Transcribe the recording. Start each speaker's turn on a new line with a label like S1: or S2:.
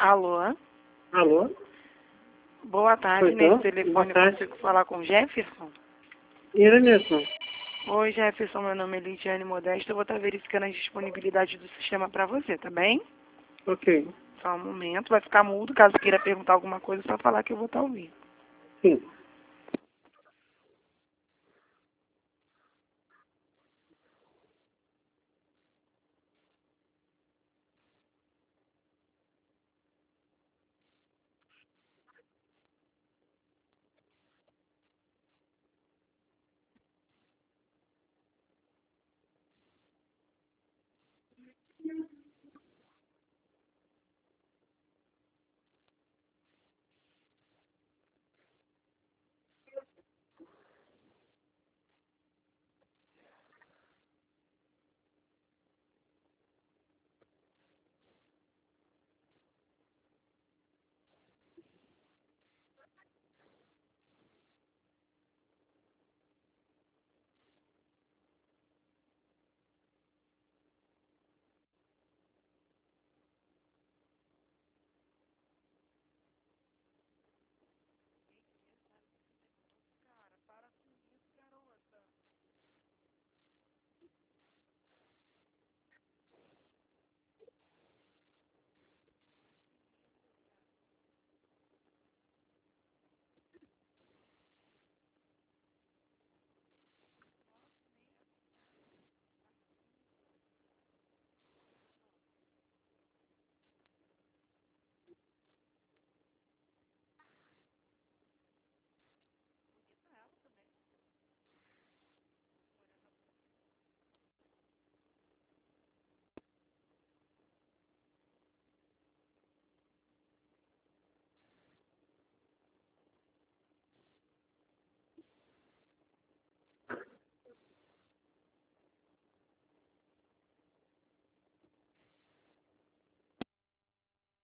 S1: Alô?
S2: Alô?
S1: Boa tarde,
S2: Pois
S1: nesse
S2: não?
S1: telefone
S2: Boa
S1: eu
S2: tarde.
S1: consigo falar com o Jefferson?
S2: Ele mesmo.
S1: Oi, Jefferson, meu nome é Lidiane Modesto, eu vou estar verificando a disponibilidade do sistema para você, tá bem?
S2: Ok.
S1: Só um momento, vai ficar mudo, caso queira perguntar alguma coisa, é só falar que eu vou estar ouvindo.
S2: Sim.